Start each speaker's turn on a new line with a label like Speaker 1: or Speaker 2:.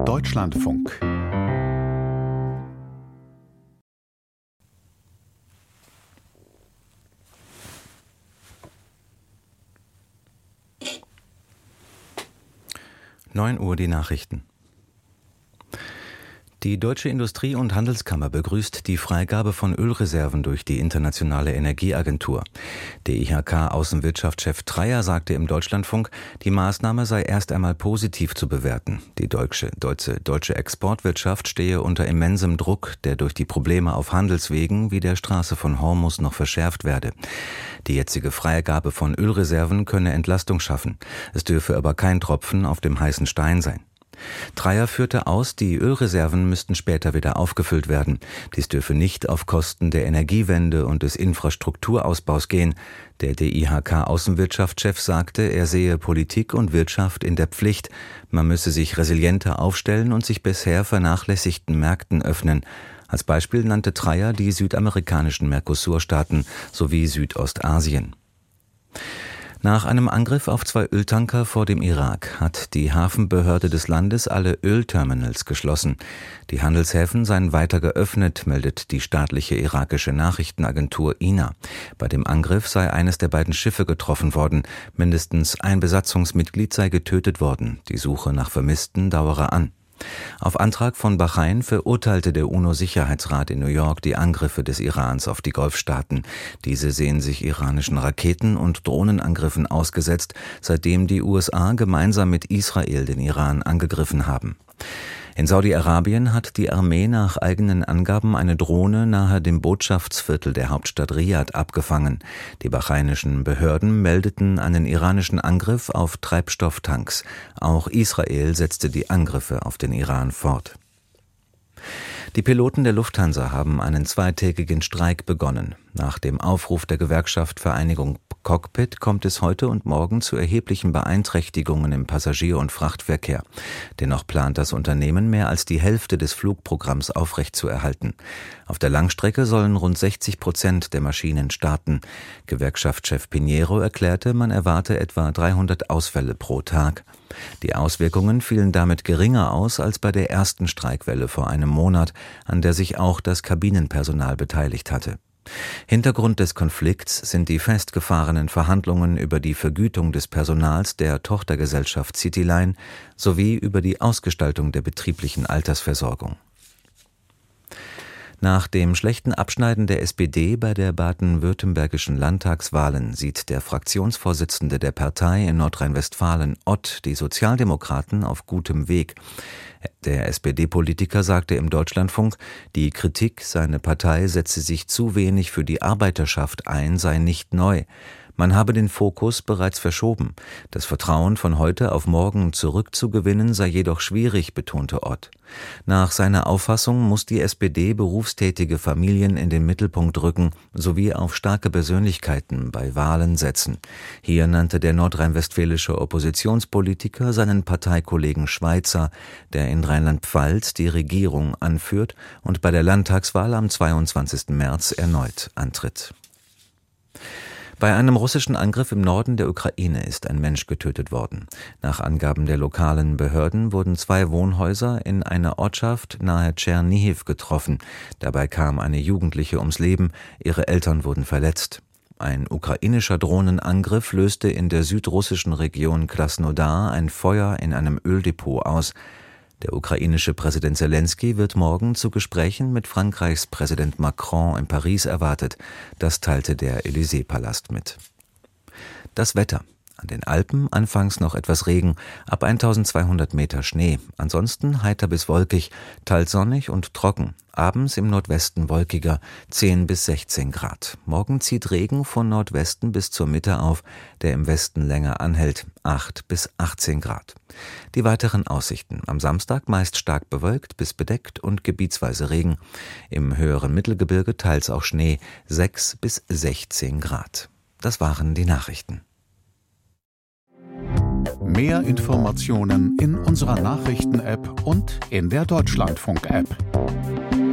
Speaker 1: Deutschlandfunk.
Speaker 2: Neun Uhr die Nachrichten. Die Deutsche Industrie- und Handelskammer begrüßt die Freigabe von Ölreserven durch die Internationale Energieagentur. DIHK-Außenwirtschaftschef Treyer sagte im Deutschlandfunk, die Maßnahme sei erst einmal positiv zu bewerten. Die deutsche Exportwirtschaft stehe unter immensem Druck, der durch die Probleme auf Handelswegen wie der Straße von Hormuz noch verschärft werde. Die jetzige Freigabe von Ölreserven könne Entlastung schaffen. Es dürfe aber kein Tropfen auf dem heißen Stein sein. Treyer führte aus, die Ölreserven müssten später wieder aufgefüllt werden. Dies dürfe nicht auf Kosten der Energiewende und des Infrastrukturausbaus gehen. Der DIHK-Außenwirtschaftschef sagte, er sehe Politik und Wirtschaft in der Pflicht. Man müsse sich resilienter aufstellen und sich bisher vernachlässigten Märkten öffnen. Als Beispiel nannte Treyer die südamerikanischen Mercosur-Staaten sowie Südostasien. Nach einem Angriff auf 2 Öltanker vor dem Irak hat die Hafenbehörde des Landes alle Ölterminals geschlossen. Die Handelshäfen seien weiter geöffnet, meldet die staatliche irakische Nachrichtenagentur INA. Bei dem Angriff sei eines der beiden Schiffe getroffen worden. Mindestens ein Besatzungsmitglied sei getötet worden. Die Suche nach Vermissten dauere an. Auf Antrag von Bahrain verurteilte der UNO-Sicherheitsrat in New York die Angriffe des Irans auf die Golfstaaten. Diese sehen sich iranischen Raketen- und Drohnenangriffen ausgesetzt, seitdem die USA gemeinsam mit Israel den Iran angegriffen haben. In Saudi-Arabien hat die Armee nach eigenen Angaben eine Drohne nahe dem Botschaftsviertel der Hauptstadt Riad abgefangen. Die bahreinischen Behörden meldeten einen iranischen Angriff auf Treibstofftanks. Auch Israel setzte die Angriffe auf den Iran fort. Die Piloten der Lufthansa haben einen 2-tägigen Streik begonnen. Nach dem Aufruf der Gewerkschaft Vereinigung Cockpit kommt es heute und morgen zu erheblichen Beeinträchtigungen im Passagier- und Frachtverkehr. Dennoch plant das Unternehmen, mehr als die Hälfte des Flugprogramms aufrechtzuerhalten. Auf der Langstrecke sollen rund 60% der Maschinen starten. Gewerkschaftschef Pinheiro erklärte, man erwarte etwa 300 Ausfälle pro Tag. Die Auswirkungen fielen damit geringer aus als bei der ersten Streikwelle vor einem Monat, an der sich auch das Kabinenpersonal beteiligt hatte. Hintergrund des Konflikts sind die festgefahrenen Verhandlungen über die Vergütung des Personals der Tochtergesellschaft Cityline sowie über die Ausgestaltung der betrieblichen Altersversorgung. Nach dem schlechten Abschneiden der SPD bei der baden-württembergischen Landtagswahlen sieht der Fraktionsvorsitzende der Partei in Nordrhein-Westfalen, Ott, die Sozialdemokraten auf gutem Weg. Der SPD-Politiker sagte im Deutschlandfunk, die Kritik, seine Partei setze sich zu wenig für die Arbeiterschaft ein, sei nicht neu. Man habe den Fokus bereits verschoben. Das Vertrauen von heute auf morgen zurückzugewinnen sei jedoch schwierig, betonte Ott. Nach seiner Auffassung muss die SPD berufstätige Familien in den Mittelpunkt rücken sowie auf starke Persönlichkeiten bei Wahlen setzen. Hier nannte der nordrhein-westfälische Oppositionspolitiker seinen Parteikollegen Schweizer, der in Rheinland-Pfalz die Regierung anführt und bei der Landtagswahl am 22. März erneut antritt. Bei einem russischen Angriff im Norden der Ukraine ist ein Mensch getötet worden. Nach Angaben der lokalen Behörden wurden 2 Wohnhäuser in einer Ortschaft nahe Tschernihiw getroffen. Dabei kam eine Jugendliche ums Leben, ihre Eltern wurden verletzt. Ein ukrainischer Drohnenangriff löste in der südrussischen Region Krasnodar ein Feuer in einem Öldepot aus. Der ukrainische Präsident Selenskyj wird morgen zu Gesprächen mit Frankreichs Präsident Macron in Paris erwartet. Das teilte der Élysée-Palast mit. Das Wetter. An den Alpen anfangs noch etwas Regen, ab 1200 Meter Schnee. Ansonsten heiter bis wolkig, teils sonnig und trocken. Abends im Nordwesten wolkiger, 10 bis 16 Grad. Morgen zieht Regen von Nordwesten bis zur Mitte auf, der im Westen länger anhält, 8 bis 18 Grad. Die weiteren Aussichten. Am Samstag meist stark bewölkt bis bedeckt und gebietsweise Regen. Im höheren Mittelgebirge teils auch Schnee, 6 bis 16 Grad. Das waren die Nachrichten.
Speaker 1: Mehr Informationen in unserer Nachrichten-App und in der Deutschlandfunk-App.